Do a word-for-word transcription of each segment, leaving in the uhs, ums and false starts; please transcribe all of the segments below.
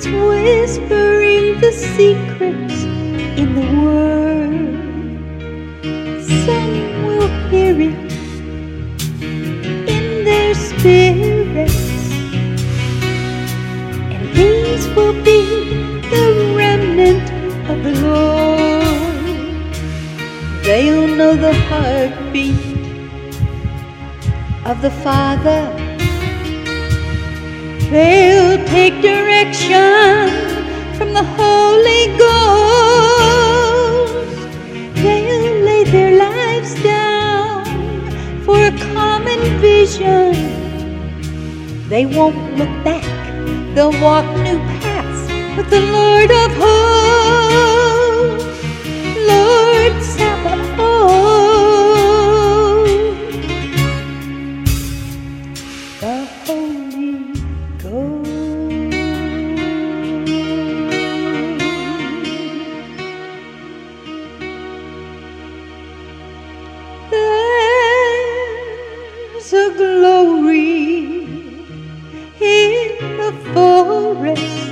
He's whispering the secrets in the Word. Some will hear it in their spirits, and these will be the remnant of the Lord. They'll know the heartbeat of the Father. They'll take direction from the Holy Ghost. They'll lay their lives down for a common vision. They won't look back. They'll walk new paths with the Lord of hosts, Lord Sabaoth, the Holy Ghost. There's a glory in the forest.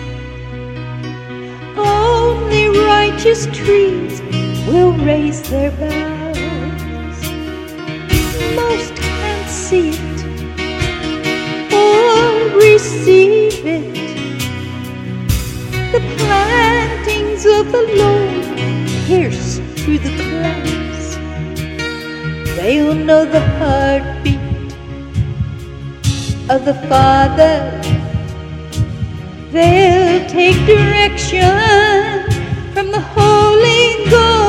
Only righteous trees will raise their boughs. Most can't see it or receive it. The plantings of the Lord pierce through the clouds. They'll know the heartbeat of the Father. They'll take direction from the Holy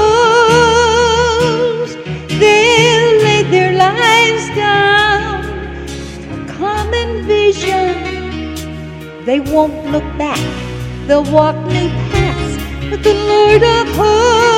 Ghost. They'll lay their lives down for common vision. They won't look back. They'll walk new paths with the Lord of hosts.